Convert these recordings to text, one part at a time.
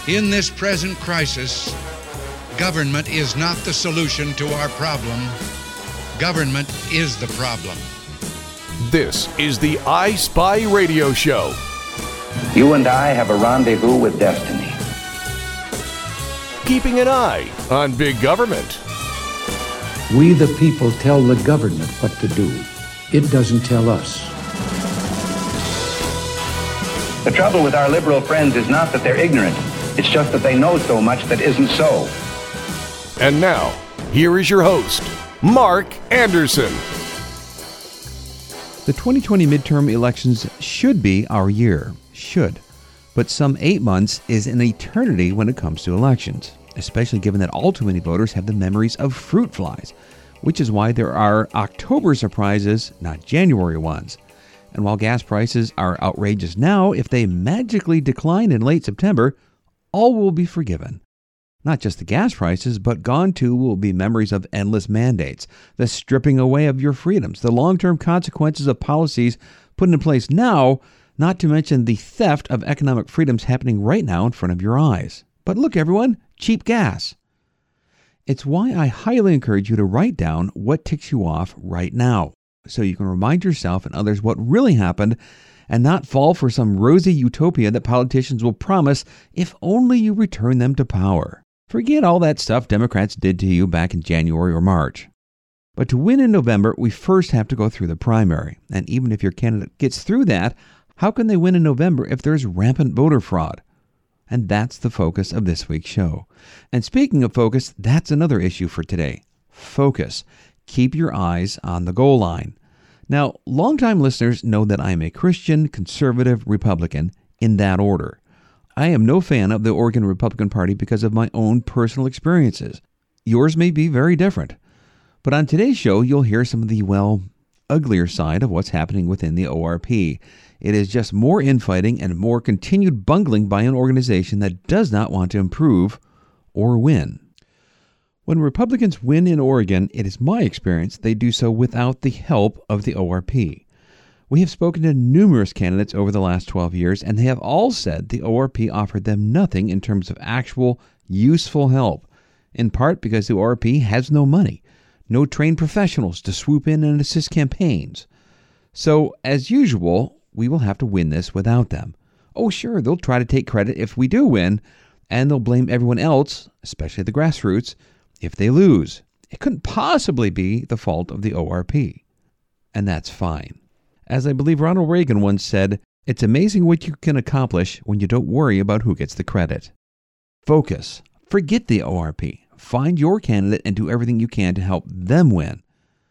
In this present crisis, government is not the solution to our problem. Government is the problem. This is the I Spy Radio Show. You and I have a rendezvous with destiny. Keeping an eye on big government. We the people tell the government what to do. It doesn't tell us. The trouble with our liberal friends is not that they're ignorant. It's just that they know so much that isn't so. And now, here is your host, Mark Anderson. The 2020 midterm elections should be our year. Should. But some 8 months is an eternity when it comes to elections, especially given that all too many voters have the memories of fruit flies, which is why there are October surprises, not January ones. And while gas prices are outrageous now, if they magically decline in late September, all will be forgiven. Not just the gas prices, but gone too will be memories of endless mandates, the stripping away of your freedoms, the long-term consequences of policies put in place now, not to mention the theft of economic freedoms happening right now in front of your eyes. But look, everyone, cheap gas. It's why I highly encourage you to write down what ticks you off right now, so you can remind yourself and others what really happened and not fall for some rosy utopia that politicians will promise if only you return them to power. Forget all that stuff Democrats did to you back in January or March. But to win in November, we first have to go through the primary. And even if your candidate gets through that, how can they win in November if there's rampant voter fraud? And that's the focus of this week's show. And speaking of focus, that's another issue for today. Focus. Keep your eyes on the goal line. Now, longtime listeners know that I'm a Christian, conservative, Republican, in that order. I am no fan of the Oregon Republican Party because of my own personal experiences. Yours may be very different. But on today's show, you'll hear some of the, uglier side of what's happening within the ORP. It is just more infighting and more continued bungling by an organization that does not want to improve or win. When Republicans win in Oregon, it is my experience they do so without the help of the ORP. We have spoken to numerous candidates over the last 12 years, and they have all said the ORP offered them nothing in terms of actual, useful help, in part because the ORP has no money, no trained professionals to swoop in and assist campaigns. So, as usual, we will have to win this without them. Oh, sure, they'll try to take credit if we do win, and they'll blame everyone else, especially the grassroots, if they lose. It couldn't possibly be the fault of the ORP. And that's fine. As I believe Ronald Reagan once said, it's amazing what you can accomplish when you don't worry about who gets the credit. Focus. Forget the ORP. Find your candidate and do everything you can to help them win.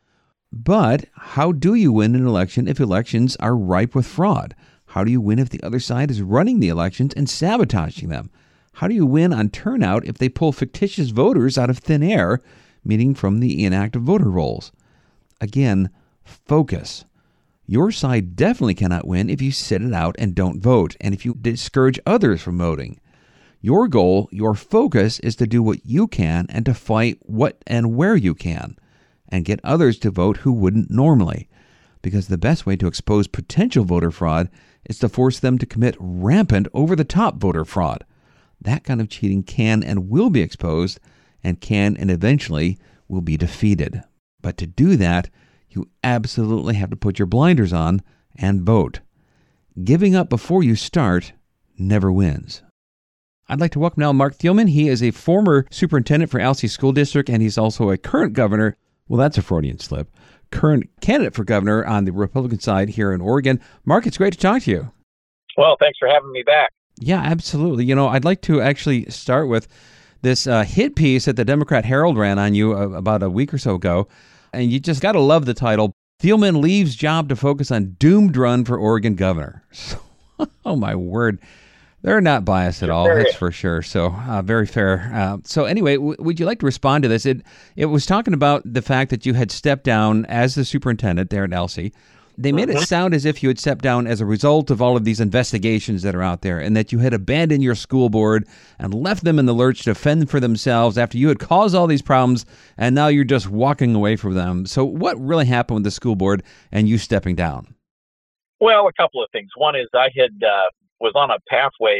But how do you win an election if elections are ripe with fraud? How do you win if the other side is running the elections and sabotaging them? How do you win on turnout if they pull fictitious voters out of thin air, meaning from the inactive voter rolls? Again, focus. Your side definitely cannot win if you sit it out and don't vote, and if you discourage others from voting. Your goal, your focus, is to do what you can and to fight what and where you can, and get others to vote who wouldn't normally. Because the best way to expose potential voter fraud is to force them to commit rampant, over-the-top voter fraud. That kind of cheating can and will be exposed, and can and eventually will be defeated. But to do that, you absolutely have to put your blinders on and vote. Giving up before you start never wins. I'd like to welcome now Mark Thielman. He is a former superintendent for Alsea School District, and he's also a current governor. Well, that's a Freudian slip. Current candidate for governor on the Republican side here in Oregon. Mark, it's great to talk to you. Well, thanks for having me back. Yeah, absolutely. I'd like to actually start with this hit piece that the Democrat Herald ran on you about a week or so ago. And you just got to love the title. Thielman leaves job to focus on doomed run for Oregon governor. Oh, my word. They're not biased at all, that's for sure. So very fair. So anyway, would you like to respond to this? It was talking about the fact that you had stepped down as the superintendent there at Alsea. They made it sound as if you had stepped down as a result of all of these investigations that are out there, and that you had abandoned your school board and left them in the lurch to fend for themselves after you had caused all these problems, and now you're just walking away from them. So what really happened with the school board and you stepping down? Well, a couple of things. One is I had was on a pathway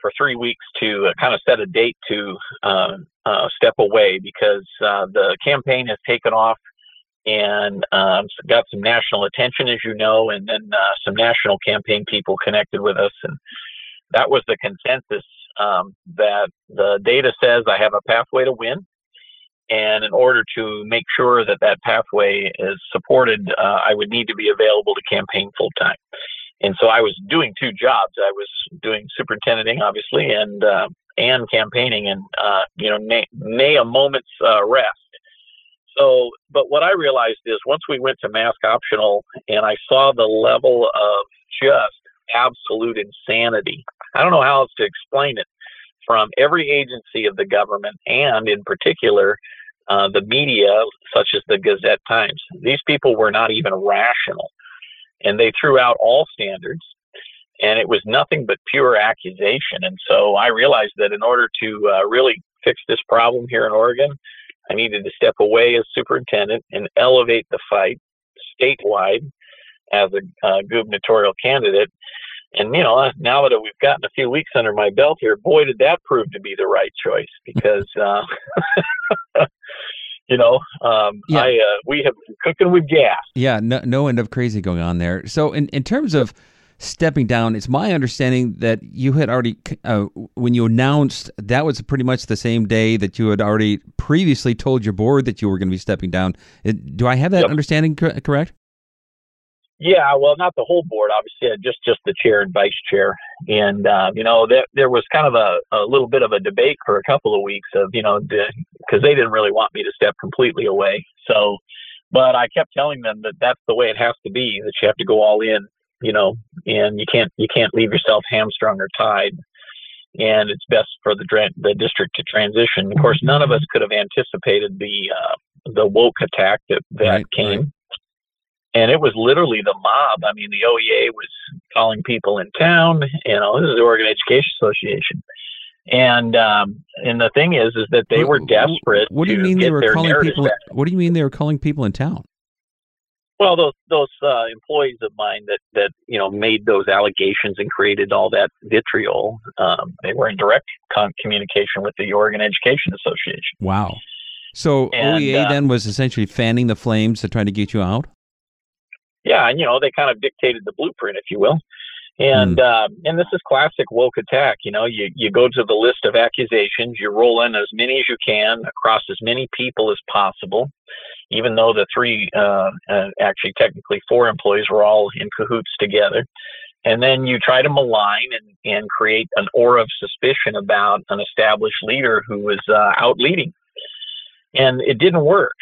for 3 weeks to kind of set a date to step away because the campaign has taken off and got some national attention, as you know, and then some national campaign people connected with us. And that was the consensus that the data says I have a pathway to win. And in order to make sure that that pathway is supported, I would need to be available to campaign full time. And so I was doing two jobs. I was doing superintendenting, obviously, and campaigning, and nay a moment's rest. So, but what I realized is once we went to mask optional, and I saw the level of just absolute insanity. I don't know how else to explain it. From every agency of the government, and in particular, the media, such as the Gazette-Times. These people were not even rational, and they threw out all standards, and it was nothing but pure accusation. And so I realized that in order to really fix this problem here in Oregon, I needed to step away as superintendent and elevate the fight statewide as a gubernatorial candidate. And, now that we've gotten a few weeks under my belt here, boy, did that prove to be the right choice because, we have been cooking with gas. Yeah, no end of crazy going on there. So in terms of stepping down, it's my understanding that you had already, when you announced, that was pretty much the same day that you had already previously told your board that you were going to be stepping down. Do I have that understanding correct? Yeah, well, not the whole board, obviously, just the chair and vice chair. And, there was kind of a little bit of a debate for a couple of weeks of, because they didn't really want me to step completely away. So, but I kept telling them that that's the way it has to be, that you have to go all in, and you can't leave yourself hamstrung or tied. And it's best for the district to transition. Of course, none of us could have anticipated the woke attack that came. Right. And it was literally the mob. I mean, the OEA was calling people in town. This is the Oregon Education Association. And the thing is that they were desperate. What do you mean they were calling people? What do you mean they were calling people in town? Well, those employees of mine that made those allegations and created all that vitriol, they were in direct communication with the Oregon Education Association. Wow. So OEA then was essentially fanning the flames to try to get you out? Yeah, and they kind of dictated the blueprint, if you will. And this is classic woke attack. You go to the list of accusations, you roll in as many as you can across as many people as possible, even though the actually technically 4 employees were all in cahoots together. And then you try to malign and create an aura of suspicion about an established leader who was out leading. And it didn't work.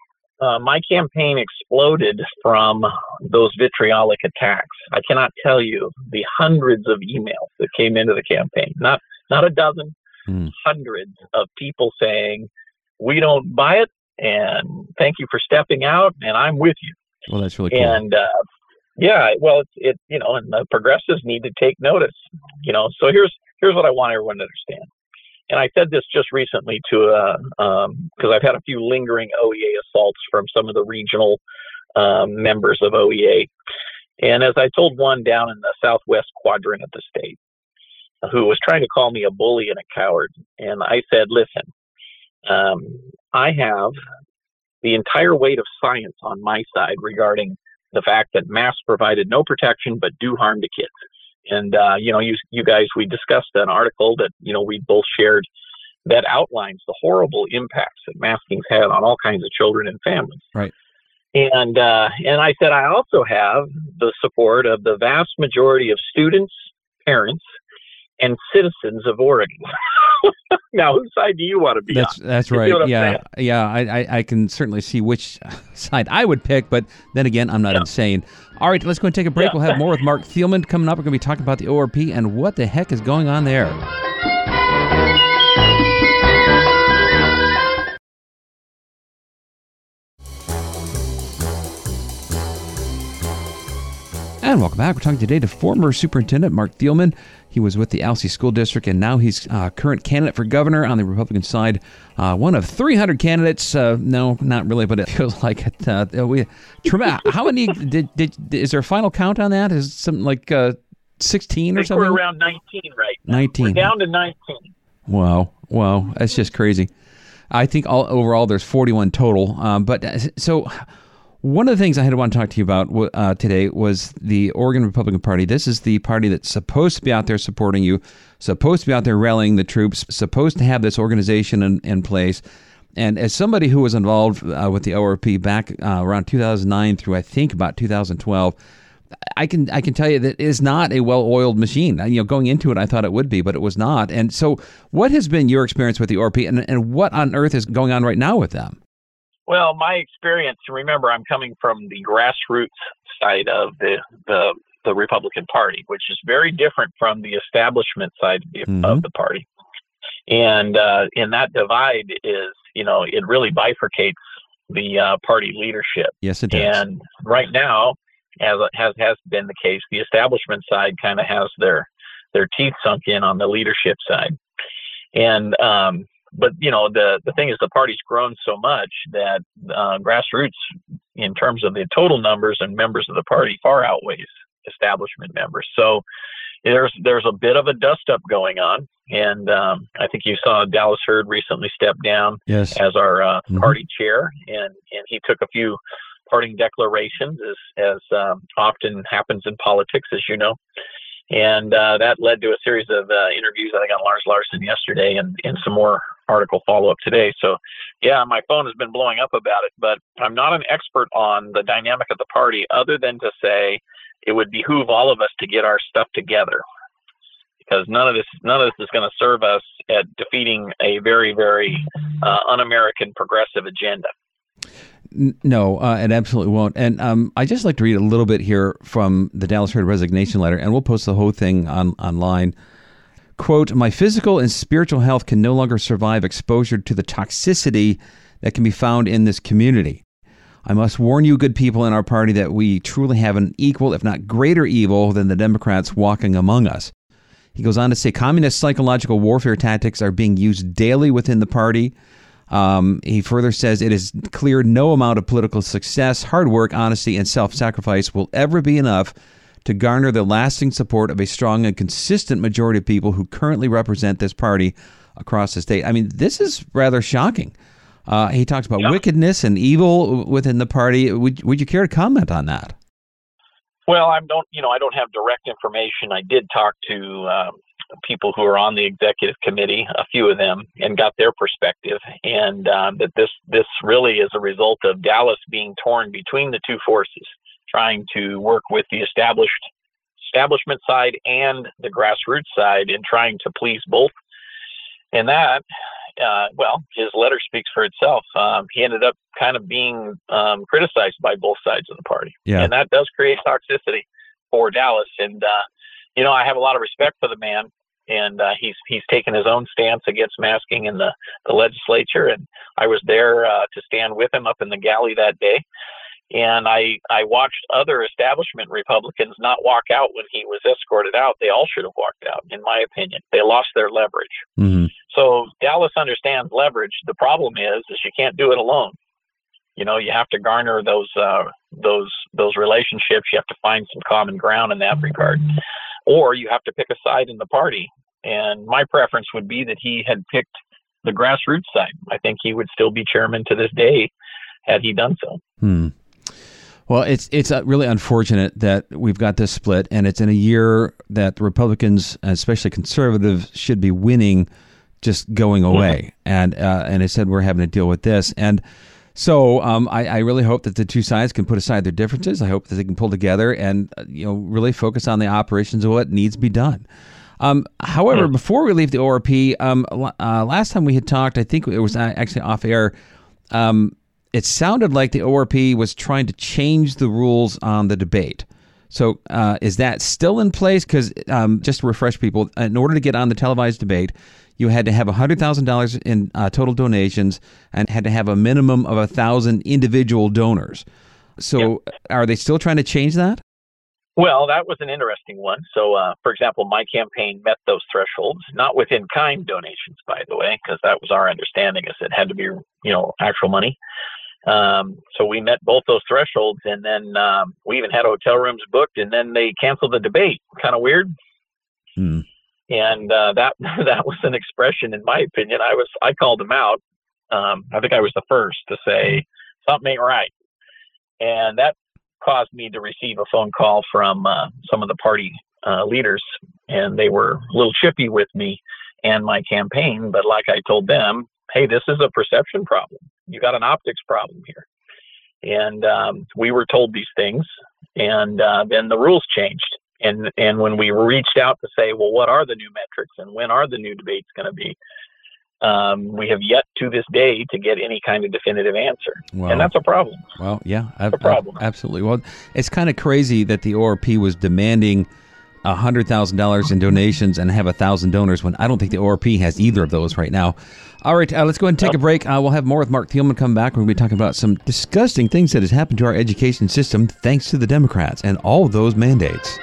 My campaign exploded from those vitriolic attacks. I cannot tell you the hundreds of emails that came into the campaign, not a dozen, hundreds of people saying, we don't buy it, and thank you for stepping out, and I'm with you. Well, that's really cool. And, and the progressives need to take notice, so here's what I want everyone to understand. And I said this just recently to, because I've had a few lingering OEA assaults from some of the regional members of OEA. And as I told one down in the southwest quadrant of the state, who was trying to call me a bully and a coward, and I said, listen, I have the entire weight of science on my side regarding the fact that masks provided no protection but do harm to kids. And, you guys, we discussed an article that, we both shared that outlines the horrible impacts that masking's had on all kinds of children and families. Right. And I said, I also have the support of the vast majority of students, parents, and citizens of Oregon. Now, whose side do you want to be on? That's right. Yeah. I can certainly see which side I would pick, but then again, I'm not insane. All right, let's go and take a break. We'll have more with Mark Thielman coming up. We're going to be talking about the ORP and what the heck is going on there. And welcome back. We're talking today to former Superintendent Mark Thielman. He was with the Alsea School District, and now he's current candidate for governor on the Republican side. One of 300 candidates. No, not really, but it feels like it. How many? Is there a final count on that? Is it something like 16 I or think something? We're around 19 right now. 19. We're down to 19. Wow, that's just crazy. I think overall there's 41 total. So one of the things I had to want to talk to you about today was the Oregon Republican Party. This is the party that's supposed to be out there supporting you, supposed to be out there rallying the troops, supposed to have this organization in place. And as somebody who was involved with the ORP back around 2009 through I think about 2012, I can tell you that it is not a well-oiled machine. Going into it, I thought it would be, but it was not. And so, what has been your experience with the ORP, and what on earth is going on right now with them? Well, my experience. Remember, I'm coming from the grassroots side of the Republican Party, which is very different from the establishment side of the party. And in that divide is, it really bifurcates the party leadership. Yes, it does. And right now, as has been the case, the establishment side kind of has their teeth sunk in on the leadership side. And but the thing is, the party's grown so much that grassroots, in terms of the total numbers and members of the party, far outweighs establishment members. So there's a bit of a dust up going on, and I think you saw Dallas Hurd recently step down as our party chair, and he took a few parting declarations, as often happens in politics, as you know. And that led to a series of interviews, I think, on Lars Larson yesterday and some more article follow-up today. So, yeah, my phone has been blowing up about it, but I'm not an expert on the dynamic of the party other than to say it would behoove all of us to get our stuff together, because none of this is going to serve us at defeating a very, very un-American progressive agenda. No, it absolutely won't. And I'd just like to read a little bit here from the Dallas Hurd resignation letter, and we'll post the whole thing online. Quote, "My physical and spiritual health can no longer survive exposure to the toxicity that can be found in this community. I must warn you, good people in our party, that we truly have an equal, if not greater evil than the Democrats walking among us." He goes on to say, "Communist psychological warfare tactics are being used daily within the party." He further says, "It is clear no amount of political success, hard work, honesty, and self-sacrifice will ever be enough to garner the lasting support of a strong and consistent majority of people who currently represent this party across the state." I mean, this is rather shocking. He talks about wickedness and evil within the party. Would you care to comment on that? Well, I don't have direct information. I did talk to people who are on the executive committee, a few of them, and got their perspective, and that this really is a result of Dallas being torn between the two forces, trying to work with the establishment side and the grassroots side, and trying to please both. And that, his letter speaks for itself. He ended up kind of being criticized by both sides of the party, and that does create toxicity for Dallas. And I have a lot of respect for the man, and he's taken his own stance against masking in the legislature, and I was there to stand with him up in the galley that day. And I watched other establishment Republicans not walk out when he was escorted out. They all should have walked out, in my opinion. They lost their leverage. Mm-hmm. So Dallas understands leverage. The problem is you can't do it alone. You have to garner those relationships. You have to find some common ground in that regard, or you have to pick a side in the party. And my preference would be that he had picked the grassroots side. I think he would still be chairman to this day had he done so. Well, it's really unfortunate that we've got this split, and it's in a year that the Republicans, especially conservatives, should be winning, just going away. And I said we're having to deal with this. And so I really hope that the two sides can put aside their differences. I hope that they can pull together and really focus on the operations of what needs to be done. However, before we leave the ORP, last time we had talked, I think it was actually off air, it sounded like the ORP was trying to change the rules on the debate. So is that still in place? Because just to refresh people, in order to get on the televised debate, you had to have $100,000 in total donations and had to have a minimum of 1,000 individual donors. So are they still trying to change that? Well, that was an interesting one. So, for example, my campaign met those thresholds, not with in-kind donations, by the way, because that was our understanding, is it had to be, actual money. So we met both those thresholds, and then we even had hotel rooms booked, and then they canceled the debate kind of weird. Hmm. And that was an expression, in my opinion. I called him out. I think I was the first to say something ain't right, and that caused me to receive a phone call from some of the party leaders, and they were a little chippy with me and my campaign. But like I told them, hey, this is a perception problem. You got an optics problem here, and we were told these things, and then the rules changed. And when we reached out to say, well, what are the new metrics and when are the new debates going to be? We have yet to this day to get any kind of definitive answer. Well, and that's a problem. Well, yeah, a problem. Absolutely. Well, it's kind of crazy that the ORP was demanding $100,000 in donations and have 1,000 donors when I don't think the ORP has either of those right now. All right, let's go ahead and take a break. We'll have more with Mark Thielman come back. We're going to be talking about some disgusting things that has happened to our education system thanks to the Democrats and all those mandates.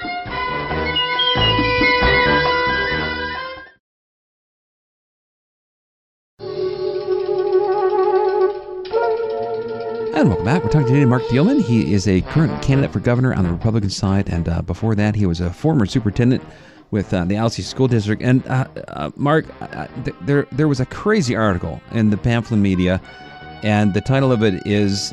And welcome back. We're talking today to Mark Thielman. He is a current candidate for governor on the Republican side, and before that, he was a former superintendent with the Alsea School District. And Mark, there was a crazy article in the pamphlet media, and the title of it is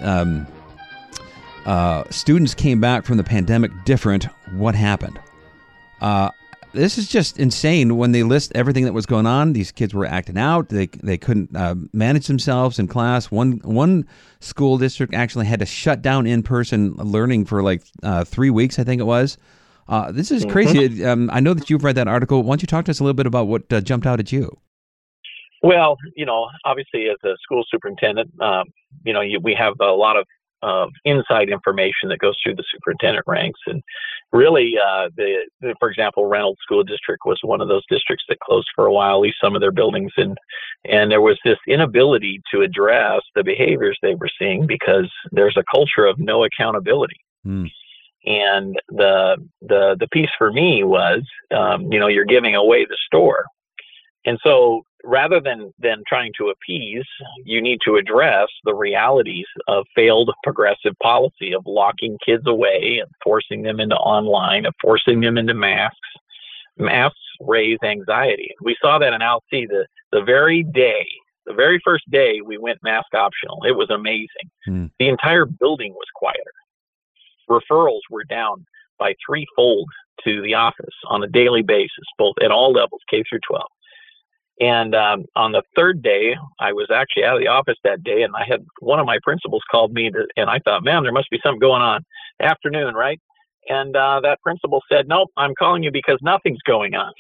"Students Came Back from the Pandemic Different. What Happened?" This is just insane. When they list everything that was going on, these kids were acting out. They couldn't manage themselves in class. One school district actually had to shut down in-person learning for like 3 weeks, I think it was. This is crazy. I know that you've read that article. Why don't you talk to us a little bit about what jumped out at you? Well, obviously as a school superintendent, we have a lot of inside information that goes through the superintendent ranks. And really, for example, Reynolds School District was one of those districts that closed for a while, at least some of their buildings. And there was this inability to address the behaviors they were seeing because there's a culture of no accountability. And the piece for me was, you're giving away the store. And so rather than trying to appease, you need to address the realities of failed progressive policy of locking kids away and forcing them into online, of forcing them into masks. Masks raise anxiety. We saw that in Alsea the very first day we went mask optional. It was amazing. The entire building was quieter. Referrals were down by threefold to the office on a daily basis, both at all levels, K through 12. And on the third day, I was actually out of the office that day, and I had one of my principals called me, and I thought, man, there must be something going on. Afternoon, right? And that principal said, nope, I'm calling you because nothing's going on.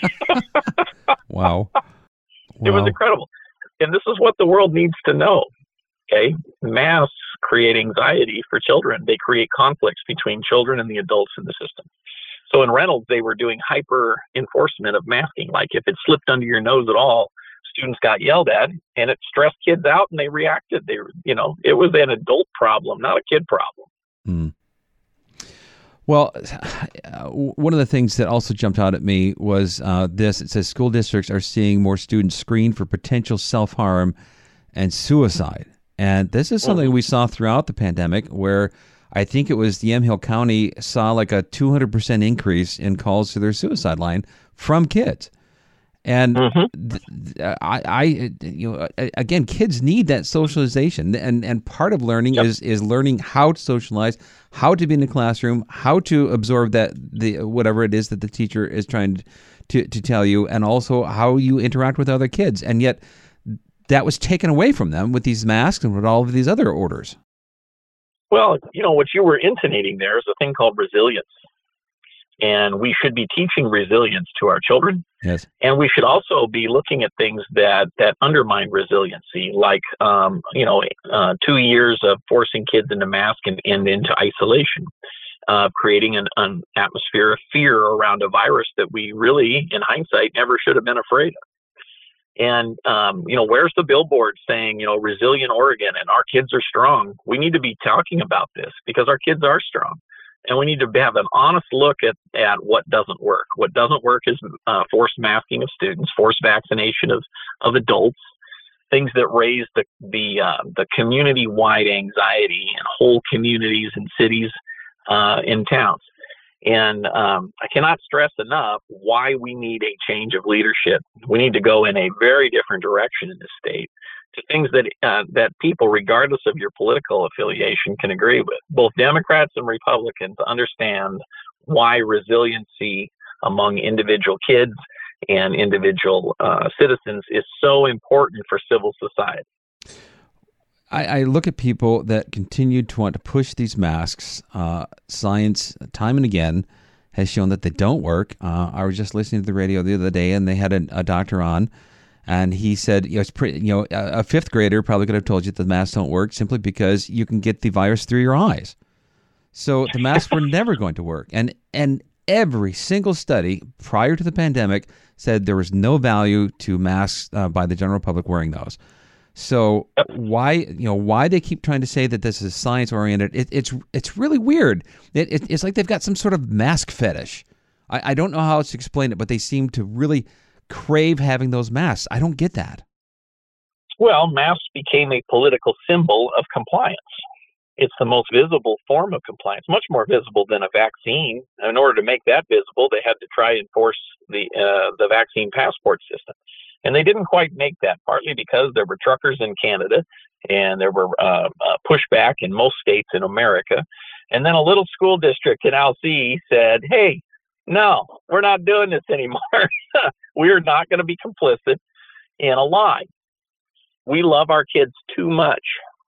Wow. It was incredible. And this is what the world needs to know, okay? Masks create anxiety for children. They create conflicts between children and the adults in the system. So in Reynolds, they were doing hyper enforcement of masking. Like if it slipped under your nose at all, students got yelled at, and it stressed kids out, and they reacted. It was an adult problem, not a kid problem. Well, one of the things that also jumped out at me was this. It says school districts are seeing more students screened for potential self-harm and suicide. And this is something we saw throughout the pandemic where I think it was the Yamhill County saw like a 200% increase in calls to their suicide line from kids. And again, kids need that socialization, and part of learning is learning how to socialize, how to be in the classroom, how to absorb that whatever it is that the teacher is trying to tell you, and also how you interact with other kids. And yet, that was taken away from them with these masks and with all of these other orders. Well, what you were intonating there is a thing called resilience. And we should be teaching resilience to our children. Yes. And we should also be looking at things that undermine resiliency, like, 2 years of forcing kids into mask and into isolation, creating an atmosphere of fear around a virus that we really, in hindsight, never should have been afraid of. And, where's the billboard saying, resilient Oregon and our kids are strong? We need to be talking about this because our kids are strong. And we need to have an honest look at what doesn't work. What doesn't work is forced masking of students, forced vaccination of adults, things that raise the community-wide anxiety in whole communities and cities and towns. And I cannot stress enough why we need a change of leadership. We need to go in a very different direction in this state to things that people, regardless of your political affiliation, can agree with. Both Democrats and Republicans understand why resiliency among individual kids and individual citizens is so important for civil society. I look at people that continue to want to push these masks. Science, time and again, has shown that they don't work. I was just listening to the radio the other day, and they had a doctor on, and he said, it's pretty, a fifth grader probably could have told you that the masks don't work simply because you can get the virus through your eyes. So the masks were never going to work, and every single study prior to the pandemic said there was no value to masks by the general public wearing those. So why they keep trying to say that this is science oriented? It's really weird. It's like they've got some sort of mask fetish. I don't know how else to explain it, but they seem to really crave having those masks. I don't get that. Well, masks became a political symbol of compliance. It's the most visible form of compliance, much more visible than a vaccine. In order to make that visible, they had to try and force the vaccine passport system. And they didn't quite make that, partly because there were truckers in Canada and there were pushback in most states in America. And then a little school district in Alsea said, hey, no, we're not doing this anymore. We're not going to be complicit in a lie. We love our kids too much.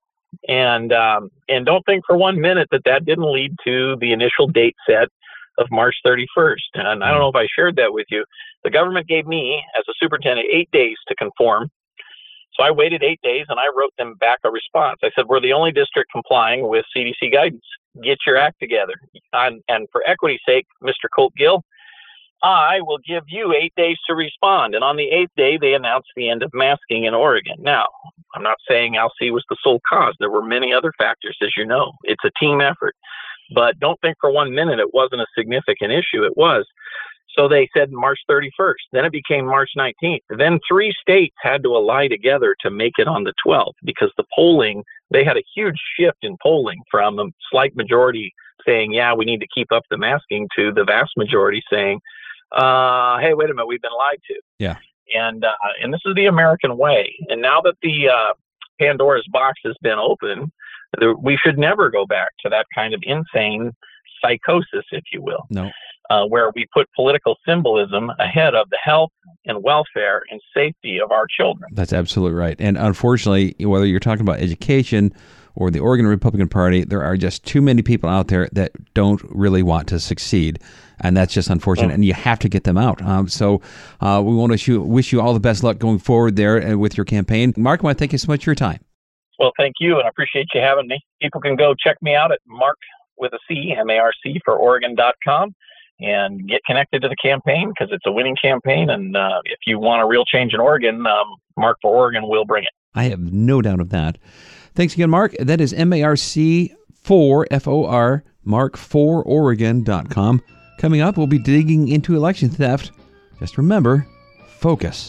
And don't think for 1 minute that didn't lead to the initial date set of March 31st. And I don't know if I shared that with you. The government gave me, as a superintendent, 8 days to conform. So I waited 8 days and I wrote them back a response. I said, we're the only district complying with CDC guidance. Get your act together. And for equity's sake, Mr. Colt Gill, I will give you 8 days to respond. And on the 8th day, they announced the end of masking in Oregon. Now, I'm not saying Alsea was the sole cause. There were many other factors, as you know. It's a team effort. But don't think for 1 minute it wasn't a significant issue. It was. So they said March 31st. Then it became March 19th. Then 3 states had to ally together to make it on the 12th because the polling, they had a huge shift in polling from a slight majority saying, yeah, we need to keep up the masking to the vast majority saying, hey, wait a minute, we've been lied to. Yeah. And this is the American way. And now that the Pandora's box has been opened, we should never go back to that kind of insane psychosis, if you will. No. Where we put political symbolism ahead of the health and welfare and safety of our children. That's absolutely right. And unfortunately, whether you're talking about education or the Oregon Republican Party, there are just too many people out there that don't really want to succeed. And that's just unfortunate. And you have to get them out. So we want to wish you all the best luck going forward there with your campaign. Mark, I want to thank you so much for your time. Well, thank you, and I appreciate you having me. People can go check me out at Mark with a C, M-A-R-C for Oregon.com, and get connected to the campaign because it's a winning campaign. And if you want a real change in Oregon, Mark for Oregon will bring it. I have no doubt of that. Thanks again, Mark. That is M-A-R-C for F-O-R, Mark4Oregon.com. Coming up, we'll be digging into election theft. Just remember, focus.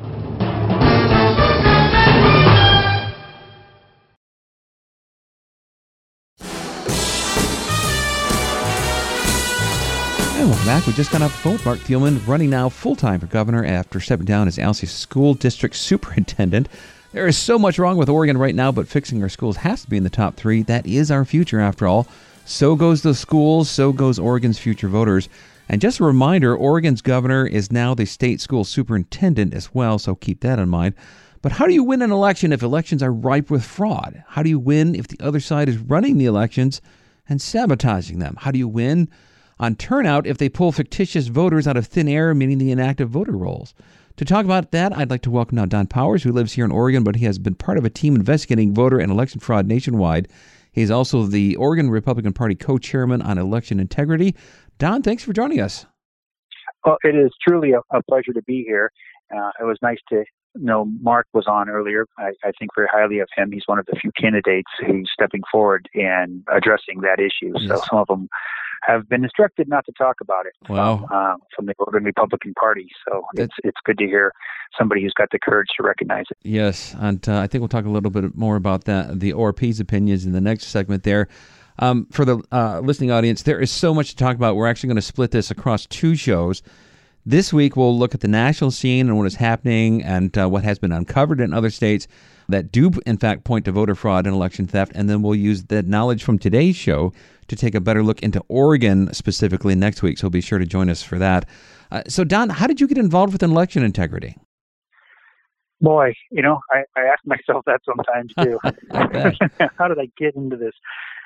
And welcome back. We just got off the phone with Mark Thielman, running now full-time for governor after stepping down as Alsea School District Superintendent. There is so much wrong with Oregon right now, but fixing our schools has to be in the top 3. That is our future, after all. So goes the schools, so goes Oregon's future voters. And just a reminder, Oregon's governor is now the state school superintendent as well, so keep that in mind. But how do you win an election if elections are ripe with fraud? How do you win if the other side is running the elections and sabotaging them? How do you win on turnout if they pull fictitious voters out of thin air, meaning the inactive voter rolls? To talk about that, I'd like to welcome now Don Powers, who lives here in Oregon, but he has been part of a team investigating voter and election fraud nationwide. He's also the Oregon Republican Party co-chairman on election integrity. Don, thanks for joining us. Well, it is truly a pleasure to be here. It was nice to know Mark was on earlier. I think very highly of him. He's one of the few candidates who's stepping forward and addressing that issue. Yes. So some of them have been instructed not to talk about it. Wow. From the Oregon Republican Party. So it's good to hear somebody who's got the courage to recognize it. Yes, and I think we'll talk a little bit more about that, the ORP's opinions in the next segment there. For the listening audience, there is so much to talk about. We're actually going to split this across 2 shows. This week, we'll look at the national scene and what is happening and what has been uncovered in other states that do, in fact, point to voter fraud and election theft. And then we'll use the knowledge from today's show to take a better look into Oregon specifically next week. So be sure to join us for that. So, Don, how did you get involved with election integrity? Boy, I ask myself that sometimes too. How did I get into this?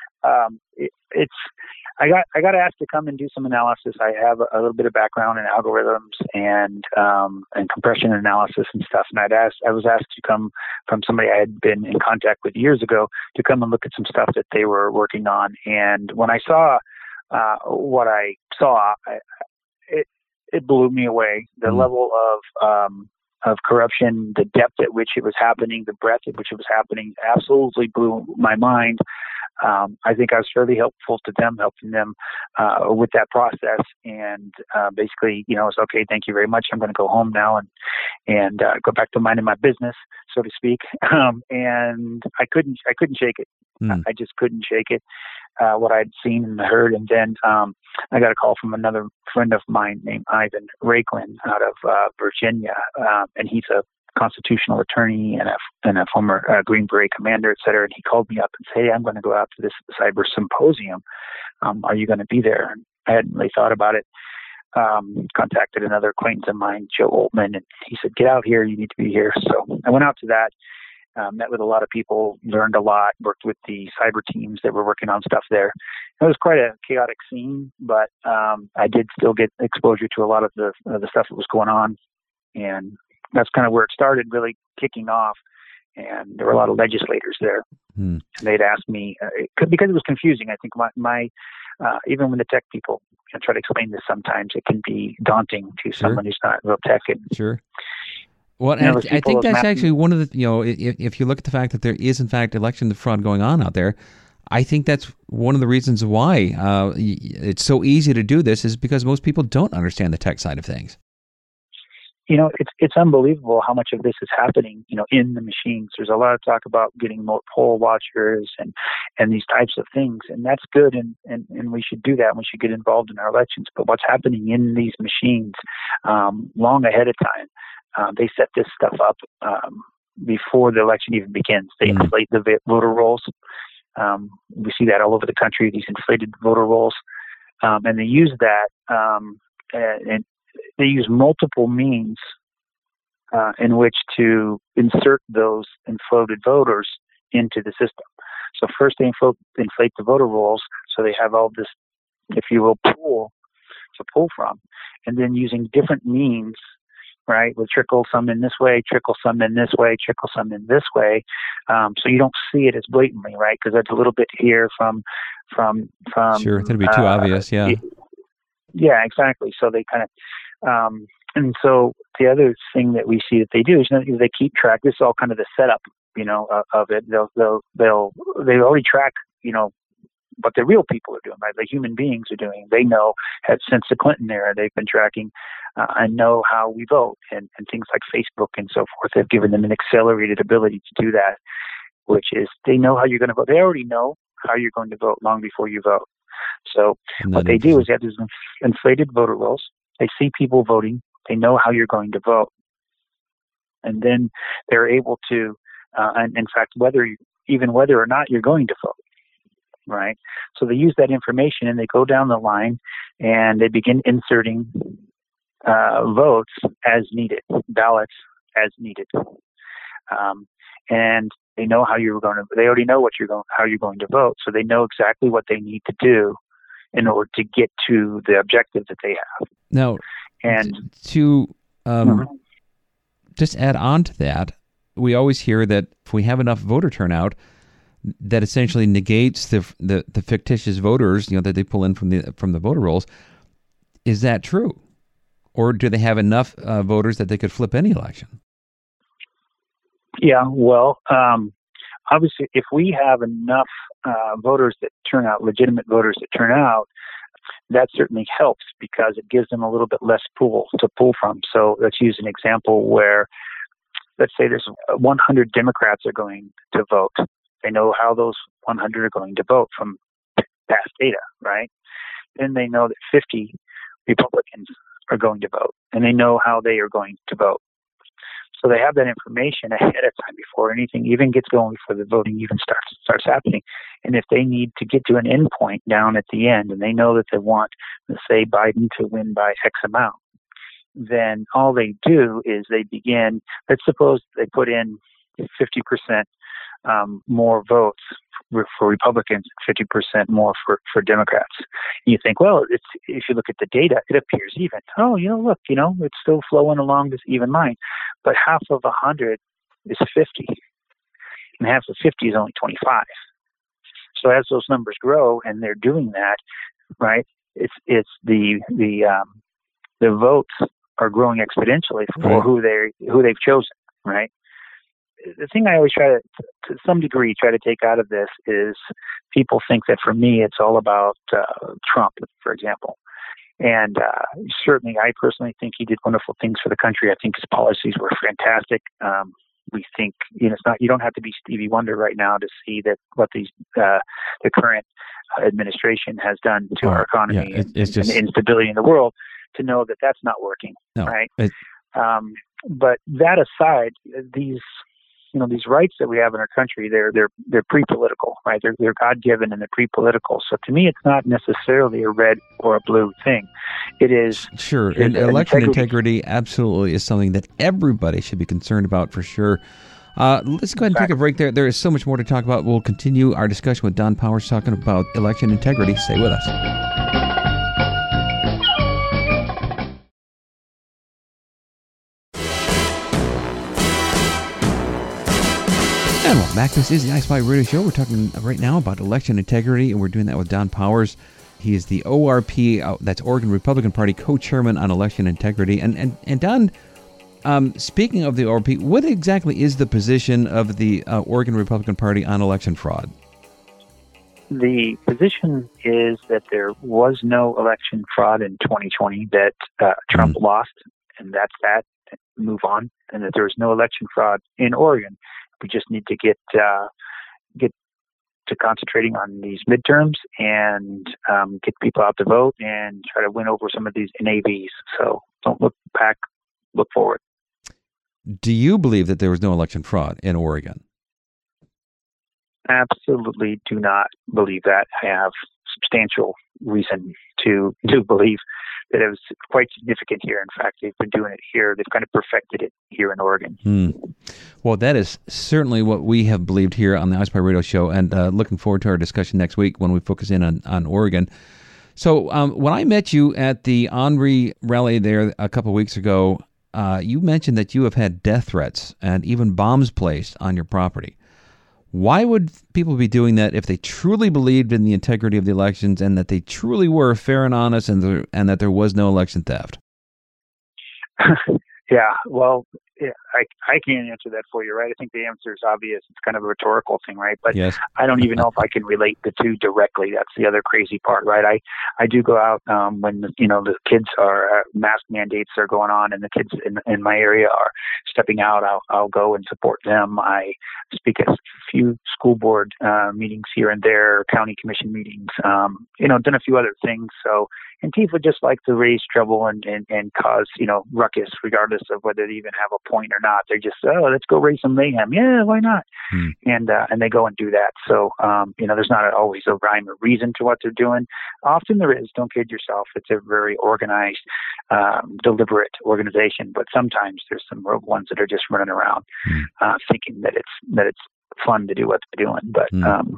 I got asked to come and do some analysis. I have a little bit of background in algorithms and compression analysis and stuff. And I was asked to come from somebody I had been in contact with years ago to come and look at some stuff that they were working on. And when I saw what I saw, it blew me away. The level of corruption, the depth at which it was happening, the breadth at which it was happening, absolutely blew my mind. I think I was fairly helpful to them, helping them with that process. And basically, it's okay. Thank you very much. I'm going to go home now and go back to minding my business, so to speak. And I couldn't shake it. I just couldn't shake it. What I'd seen and heard, and then I got a call from another friend of mine named Ivan Raiklin out of Virginia, and he's a constitutional attorney and a former Green Beret commander, et cetera. And he called me up and said, "Hey, I'm going to go out to this cyber symposium. Are you going to be there?" And I hadn't really thought about it. Contacted another acquaintance of mine, Joe Oltman, and he said, "Get out here. You need to be here." So I went out to that. Met with a lot of people, learned a lot, worked with the cyber teams that were working on stuff there. It was quite a chaotic scene, but I did still get exposure to a lot of the stuff that was going on. And that's kind of where it started really kicking off. And there were a lot of legislators there. And they'd asked me, because it was confusing, I think my even when the tech people try to explain this sometimes, it can be daunting to someone who's not real tech. Sure. Well, and I think that's actually one of the, if you look at the fact that there is, in fact, election fraud going on out there, I think that's one of the reasons why it's so easy to do this is because most people don't understand the tech side of things. It's unbelievable how much of this is happening, in the machines. There's a lot of talk about getting more poll watchers and these types of things. And that's good. And we should do that. We should get involved in our elections. But what's happening in these machines long ahead of time, they set this stuff up before the election even begins. They inflate the voter rolls. We see that all over the country, these inflated voter rolls. And they use that and they use multiple means in which to insert those inflated voters into the system. So first they inflate the voter rolls, so they have all this, if you will, pool to pull from. And then using different means, right, we'll trickle some in this way, trickle some in this way, trickle some in this way. So you don't see it as blatantly, right? Because that's a little bit here from. Sure, that'd be too obvious, yeah. Yeah, exactly. So they kind of, and so the other thing that we see that they do is they keep track. This is all kind of the setup, of it. They already track, what the real people are doing, right? The human beings are doing. They know, since the Clinton era, they've been tracking and know how we vote, and things like Facebook and so forth have given them an accelerated ability to do that, which is they know how you're going to vote. They already know how you're going to vote long before you vote. So what they do is they have these inflated voter rolls. They see people voting. They know how you're going to vote. And then they're able to, and in fact, whether or not you're going to vote, right? So they use that information and they go down the line and they begin inserting votes as needed, ballots as needed. And they know how they already know how you're going to vote. So they know exactly what they need to do in order to get to the objective that they have. Now, and to just add on to that, we always hear that if we have enough voter turnout, that essentially negates the fictitious voters, that they pull in from the voter rolls. Is that true, or do they have enough voters that they could flip any election? Yeah, well, obviously, if we have enough voters that turn out, legitimate voters that turn out, that certainly helps because it gives them a little bit less pool to pull from. So let's use an example where, let's say there's 100 Democrats are going to vote. They know how those 100 are going to vote from past data, right? Then they know that 50 Republicans are going to vote, and they know how they are going to vote. So they have that information ahead of time before anything even gets going, before the voting even starts happening. And if they need to get to an end point down at the end, and they know that they want, let's say, Biden to win by X amount, then all they do is they begin, let's suppose they put in 50% more votes for Republicans, 50% more for Democrats. And you think, well, if you look at the data, it appears even. Oh, look, it's still flowing along this even line. But half of 100 is 50, and half of 50 is only 25. So as those numbers grow, and they're doing that, right? It's the votes are growing exponentially for who they've chosen, right? The thing I always try to some degree, try to take out of this is people think that for me, it's all about Trump, for example. And certainly, I personally think he did wonderful things for the country. I think his policies were fantastic. We think, it's not, you don't have to be Stevie Wonder right now to see that what the current administration has done to our economy and the instability in the world, to know that that's not working, right? But that aside, these rights that we have in our country, they're pre-political, right? They're God-given and they're pre-political. So to me, it's not necessarily a red or a blue thing. It is sure. And election integrity absolutely is something that everybody should be concerned about for sure. Let's go ahead and take a break there. There is so much more to talk about. We'll continue our discussion with Don Powers talking about election integrity. Stay with us. And welcome back. This is the iSpy Radio Show. We're talking right now about election integrity, and we're doing that with Don Powers. He is the ORP, that's Oregon Republican Party co-chairman on election integrity. And Don, speaking of the ORP, what exactly is the position of the Oregon Republican Party on election fraud? The position is that there was no election fraud in 2020, that Trump lost, and that's that. Move on, and that there was no election fraud in Oregon. We just need to get to concentrating on these midterms and get people out to vote and try to win over some of these NAVs. So don't look back, look forward. Do you believe that there was no election fraud in Oregon? Absolutely do not believe that. I have substantial reason to believe that it was quite significant here. In fact, they've been doing it here. They've kind of perfected it here in Oregon. Well, that is certainly what we have believed here on the iSpy Radio Show, and looking forward to our discussion next week when we focus in on Oregon. So when I met you at the Henri rally there a couple of weeks ago, you mentioned that you have had death threats and even bombs placed on your property. Why would people be doing that if they truly believed in the integrity of the elections and that they truly were fair and honest and that there was no election theft? Yeah, well, I can't answer that for you, right? I think the answer is obvious. It's kind of a rhetorical thing, right? But yes. I don't even know if I can relate the two directly. That's the other crazy part, right? I do go out when the kids are mask mandates are going on, and the kids in my area are stepping out. I'll go and support them. I speak at a few school board meetings here and there, county commission meetings. Done a few other things. So Antifa just like to raise trouble and cause ruckus, regardless of whether they even have a point or not. They're just, let's go raise some mayhem. Yeah, why not? And they go and do that. So there's not always a rhyme or reason to what they're doing. Often there is. Don't kid yourself. It's a very organized, deliberate organization. But sometimes there's some rogue ones that are just running around thinking that it's fun to do what they're doing. But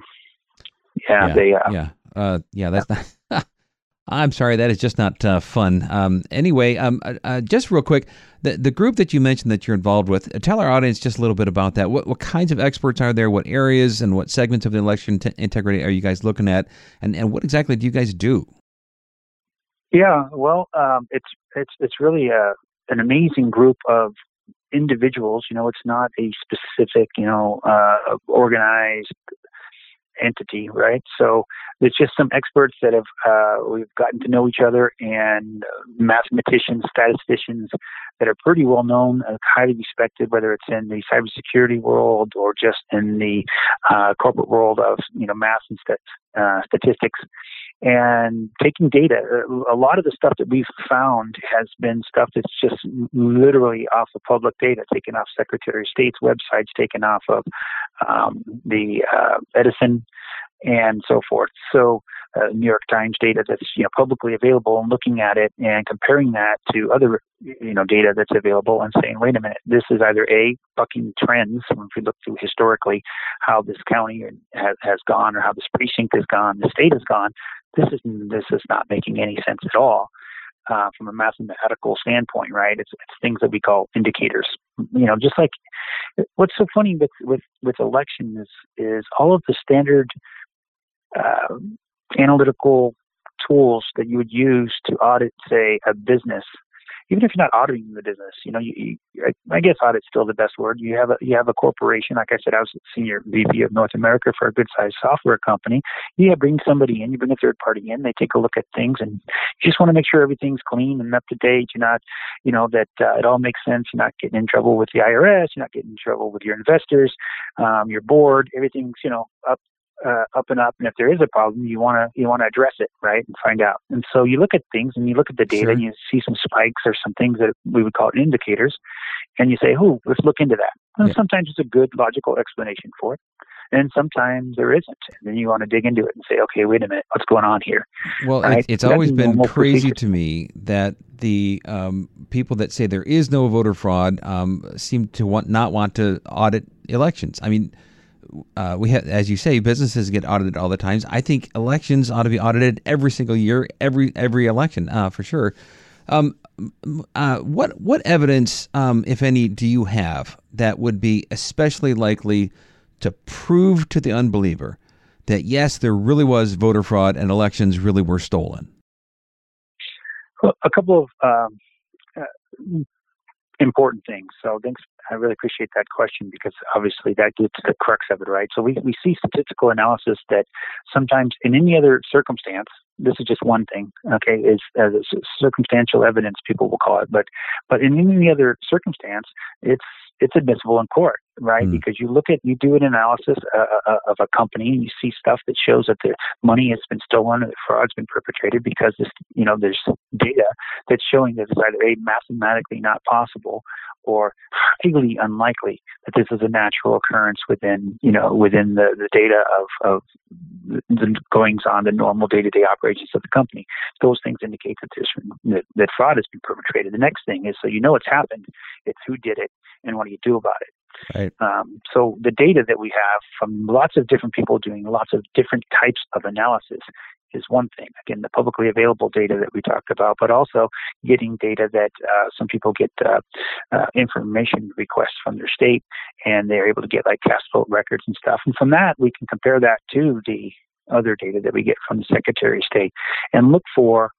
that's not. I'm sorry, that is just not fun. Anyway, just real quick, the group that you mentioned that you're involved with, tell our audience just a little bit about that. What kinds of experts are there? What areas and what segments of the election integrity are you guys looking at? And what exactly do you guys do? Yeah, well, it's really an amazing group of individuals. It's not a specific, organized entity, right? So it's just some experts that have we've gotten to know each other, and mathematicians, statisticians that are pretty well known, highly respected, whether it's in the cybersecurity world or just in the corporate world of math and statistics, and taking data. A lot of the stuff that we've found has been stuff that's just literally off of public data, taken off Secretary of State's websites, taken off of the Edison and so forth. So New York Times data that's publicly available, and looking at it and comparing that to other data that's available and saying, wait a minute, this is either A, bucking trends, if we look through historically how this county has gone, or how this precinct has gone, the state has gone. This is not making any sense at all from a mathematical standpoint, right? It's things that we call indicators. Just like what's so funny with election is all of the standard analytical tools that you would use to audit, say, a business. Even if you're not auditing the business, I guess audit's still the best word. You have a corporation. Like I said, I was senior VP of North America for a good-sized software company. You bring somebody in, you bring a third party in, they take a look at things, and you just want to make sure everything's clean and up to date. You're not, that it all makes sense. You're not getting in trouble with the IRS. You're not getting in trouble with your investors, your board. Everything's, up and up. And if there is a problem, you want to address it, right, and find out. And so you look at things and you look at the data, and you see some spikes or some things that we would call indicators, and you say, let's look into that. And sometimes it's a good logical explanation for it, and sometimes there isn't. And then you want to dig into it and say, okay, wait a minute, what's going on here? Well, right? It's always been crazy to me that the people that say there is no voter fraud seem to not want to audit elections. I mean, we have, as you say, businesses get audited all the time. I think elections ought to be audited every single year, every election, for sure. What evidence, if any, do you have that would be especially likely to prove to the unbeliever that yes, there really was voter fraud and elections really were stolen? Well, a couple of important things. So thanks. I really appreciate that question, because obviously that gets to the crux of it, right? So we see statistical analysis that sometimes in any other circumstance, this is just one thing, okay, is circumstantial evidence, people will call it, but in any other circumstance, it's admissible in court, right? Because you do an analysis of a company, and you see stuff that shows that the money has been stolen, or the fraud's been perpetrated, because there's data that's showing that it's either A, mathematically not possible, or highly unlikely that this is a natural occurrence within the data of the goings on, the normal day-to-day operations of the company. Those things indicate that fraud has been perpetrated. The next thing is, so it's happened, it's who did it and what do you do about it. Right. So the data that we have from lots of different people doing lots of different types of analysis is one thing. Again, the publicly available data that we talked about, but also getting data that some people get information requests from their state, and they're able to get like cast vote records and stuff. And from that, we can compare that to the other data that we get from the Secretary of State and look for,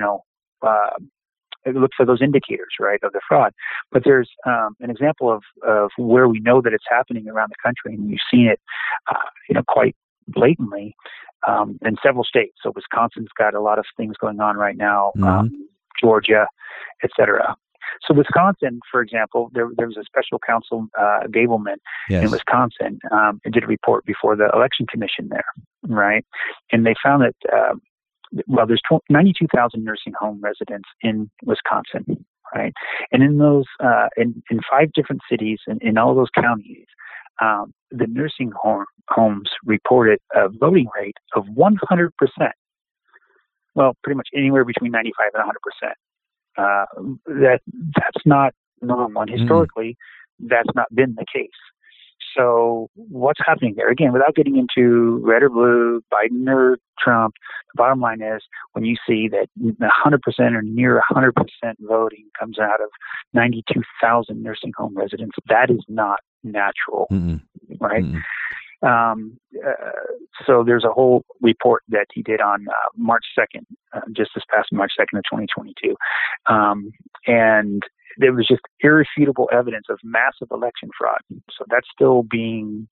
look for those indicators, right, of the fraud. But there's an example of where we know that it's happening around the country, and we've seen it, quite blatantly in several states. So Wisconsin's got a lot of things going on right now, Georgia, et cetera. So Wisconsin, for example, there was a special counsel, Gableman, in Wisconsin, did a report before the election commission there, right? And they found that, there's 92,000 nursing home residents in Wisconsin, right? And in those, in 5 different cities, in all those counties, the nursing homes reported a voting rate of 100%. Well, pretty much anywhere between 95 and 100%. That's not normal. And historically, that's not been the case. So what's happening there? Again, without getting into red or blue, Biden or Trump, the bottom line is when you see that 100% or near 100% voting comes out of 92,000 nursing home residents, that is not natural, right? So there's a whole report that he did on March 2nd, just this past March 2nd of 2022. And there was just irrefutable evidence of massive election fraud. So that's still being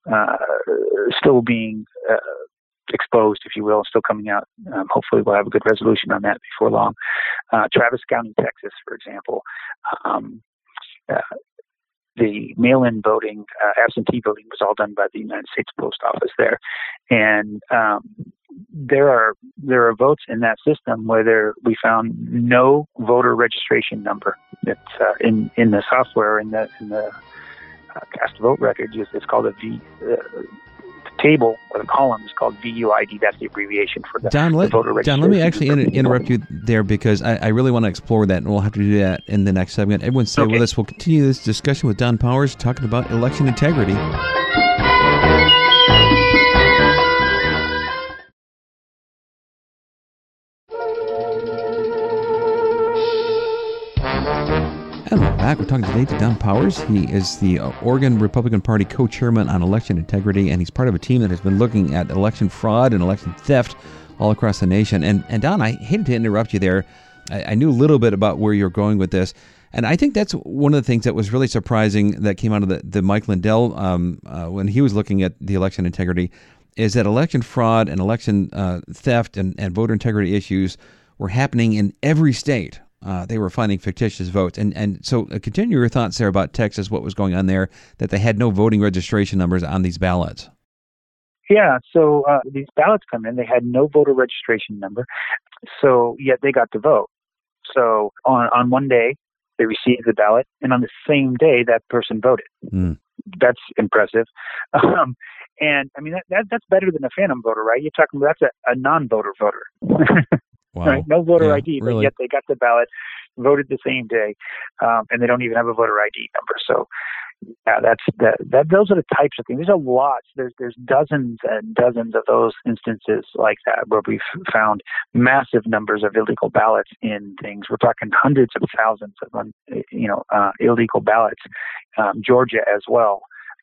exposed, if you will, still coming out. Hopefully we'll have a good resolution on that before long. Travis County, Texas, for example, the mail-in voting, absentee voting was all done by the United States Post Office there, and there are votes in that system where we found no voter registration number. It's in the software in the cast vote records. It's called the table or the column is called VUID. That's the abbreviation for the voter registration. Don, let me actually interrupt you there because I really want to explore that, and we'll have to do that in the next segment. Everyone stay with us. We'll continue this discussion with Don Powers talking about election integrity. And we're back. We're talking today to Don Powers. He is the Oregon Republican Party co-chairman on election integrity, and he's part of a team that has been looking at election fraud and election theft all across the nation. And Don, I hated to interrupt you there. I knew a little bit about where you're going with this, and I think that's one of the things that was really surprising that came out of the Mike Lindell when he was looking at the election integrity, is that election fraud and election theft and voter integrity issues were happening in every state. They were finding fictitious votes. And so continue your thoughts there about Texas, what was going on there, that they had no voting registration numbers on these ballots. Yeah, so these ballots come in, they had no voter registration number, so yet they got to vote. So on one day, they received the ballot, and on the same day, that person voted. That's impressive. And I mean, that's better than a phantom voter, right? You're talking about that's a non-voter voter. Wow. Right? No voter ID, really. But yet they got the ballot, voted the same day, and they don't even have a voter ID number. So, yeah, those are the types of things. There's a lot. There's dozens and dozens of those instances like that where we've found massive numbers of illegal ballots in things. We're talking hundreds of thousands of illegal ballots. Georgia as well,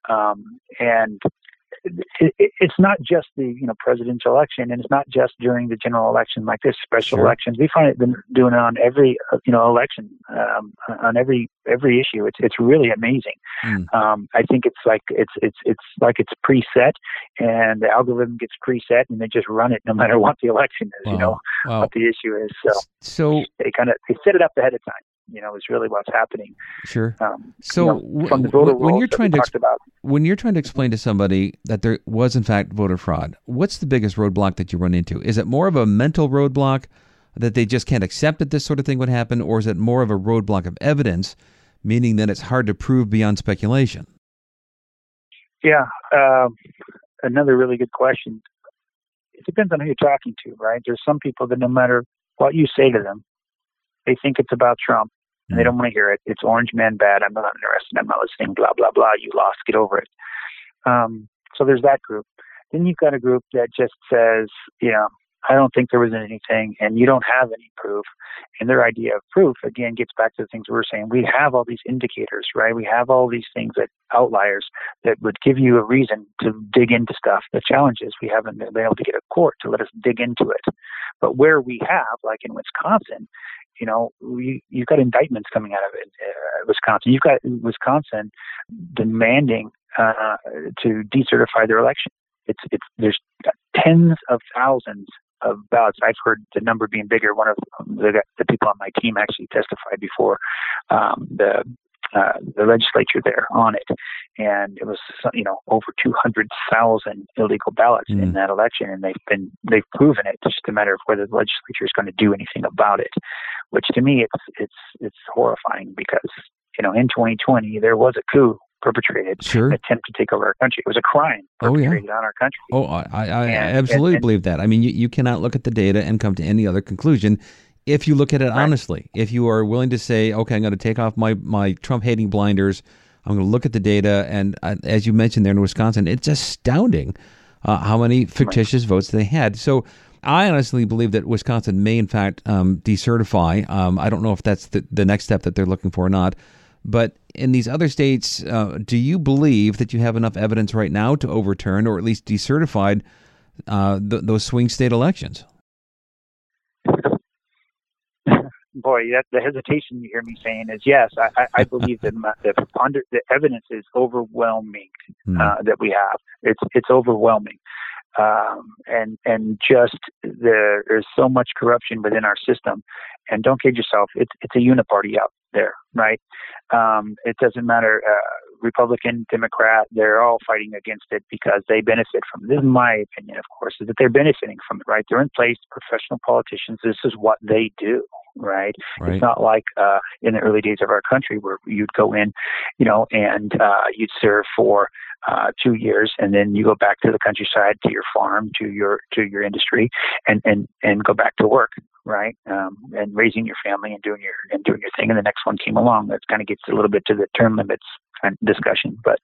and it's not just the presidential election, and it's not just during the general election like this. Special elections, we find it been doing it on every election, on every issue. It's really amazing. I think it's like it's preset, and the algorithm gets preset, and they just run it no matter what the election is. Wow. What the issue is. So they set it up ahead of time. Is really what's happening. Sure. From the voter when you're trying to about. When you're trying to explain to somebody that there was in fact voter fraud, what's the biggest roadblock that you run into? Is it more of a mental roadblock that they just can't accept that this sort of thing would happen, or is it more of a roadblock of evidence, meaning that it's hard to prove beyond speculation? Yeah, another really good question. It depends on who you're talking to, right? There's some people that no matter what you say to them, they think it's about Trump, and they don't want to hear it. It's Orange Man bad. I'm not interested. I'm not listening. Blah, blah, blah. You lost. Get over it. So there's that group. Then you've got a group that just says, I don't think there was anything, and you don't have any proof. And their idea of proof, again, gets back to the things we were saying. We have all these indicators, right? We have all these things outliers that would give you a reason to dig into stuff. The challenge is we haven't been able to get a court to let us dig into it. But where we have, like in Wisconsin, you've got indictments coming out of it. Wisconsin, you've got Wisconsin demanding to decertify their election. There's tens of thousands of ballots. I've heard the number being bigger. One of the people on my team actually testified before the legislature there on it, and it was over 200,000 illegal ballots in that election, and they've proven it. It's just a matter of whether the legislature is going to do anything about it, which to me it's horrifying because in 2020 there was a coup perpetrated, an attempt to take over our country. It was a crime perpetrated on our country. Oh, I absolutely believe that. I mean, you cannot look at the data and come to any other conclusion if you look at it honestly. If you are willing to say, okay, I'm going to take off my Trump-hating blinders, I'm going to look at the data, and as you mentioned there in Wisconsin, it's astounding how many fictitious votes they had. So I honestly believe that Wisconsin may, in fact, decertify. I don't know if that's the next step that they're looking for or not. But in these other states, do you believe that you have enough evidence right now to overturn or at least decertify those swing state elections? Boy, the hesitation you hear me saying is yes. I believe that the evidence is overwhelming that we have. It's overwhelming. And just there's so much corruption within our system. And don't kid yourself, it's a uniparty out there, right? It doesn't matter, Republican, Democrat, they're all fighting against it because they benefit from it. This is my opinion, of course, is that they're benefiting from it, right? They're in place, professional politicians. This is what they do, right? It's not like in the early days of our country where you'd go in, and you'd serve for 2 years, and then you go back to the countryside, to your farm, to your industry, and go back to work, right? And raising your family and doing your thing. And the next one came along. That kind of gets a little bit to the term limits kind of discussion, but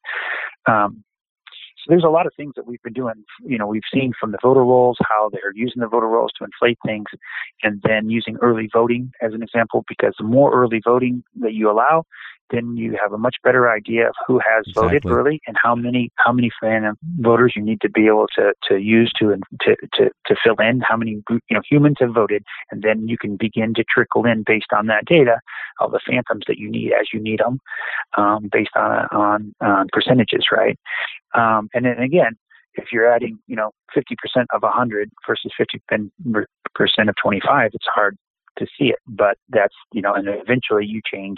so there's a lot of things that we've been doing. We've seen from the voter rolls how they're using the voter rolls to inflate things, and then using early voting as an example, because the more early voting that you allow, then you have a much better idea of who has voted early and how many phantom voters you need to be able to use to fill in how many humans have voted, and then you can begin to trickle in based on that data all the phantoms that you need as you need them, based on percentages, right? And then again, if you're adding 50% of 100 versus 50% of 25, it's hard to see it, but that's and eventually you change.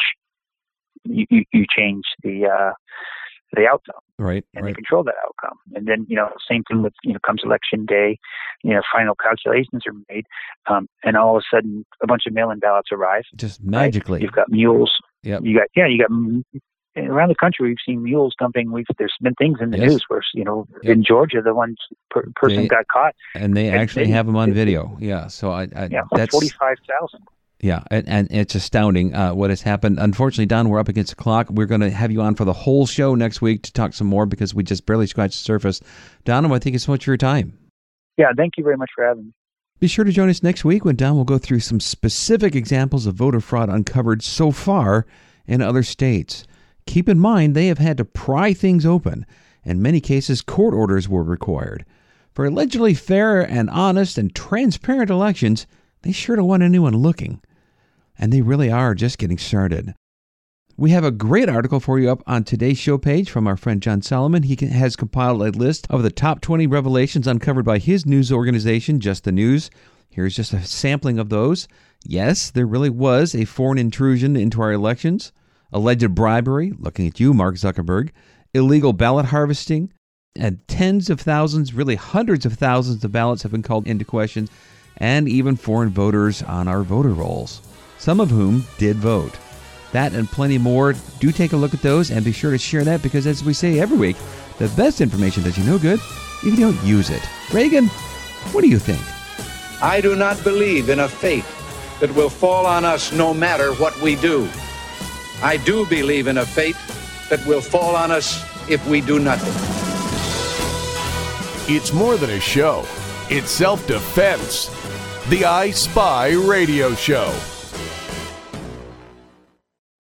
You change the outcome, right? And you control that outcome. And then same thing with comes election day, final calculations are made, and all of a sudden a bunch of mail-in ballots arrive. Just magically, right? You've got mules. Yep. You got around the country. We've seen mules dumping. There's been things in the news where in Georgia the one person got caught, and they actually have them on video. Yeah, so that's 45,000. Yeah, and it's astounding what has happened. Unfortunately, Don, we're up against the clock. We're going to have you on for the whole show next week to talk some more because we just barely scratched the surface. Don, I want to thank you so much for your time. Yeah, thank you very much for having me. Be sure to join us next week when Don will go through some specific examples of voter fraud uncovered so far in other states. Keep in mind, they have had to pry things open. In many cases, court orders were required. For allegedly fair and honest and transparent elections, they sure don't want anyone looking. And they really are just getting started. We have a great article for you up on today's show page from our friend John Solomon. He has compiled a list of the top 20 revelations uncovered by his news organization, Just the News. Here's just a sampling of those. Yes, there really was a foreign intrusion into our elections, alleged bribery, looking at you, Mark Zuckerberg, illegal ballot harvesting, and tens of thousands, really hundreds of thousands of ballots have been called into question, and even foreign voters on our voter rolls, some of whom did vote. That and plenty more. Do take a look at those and be sure to share that because, as we say every week, the best information does you no good if you don't use it. Reagan, what do you think? I do not believe in a fate that will fall on us no matter what we do. I do believe in a fate that will fall on us if we do nothing. It's more than a show. It's self-defense. The I Spy Radio Show.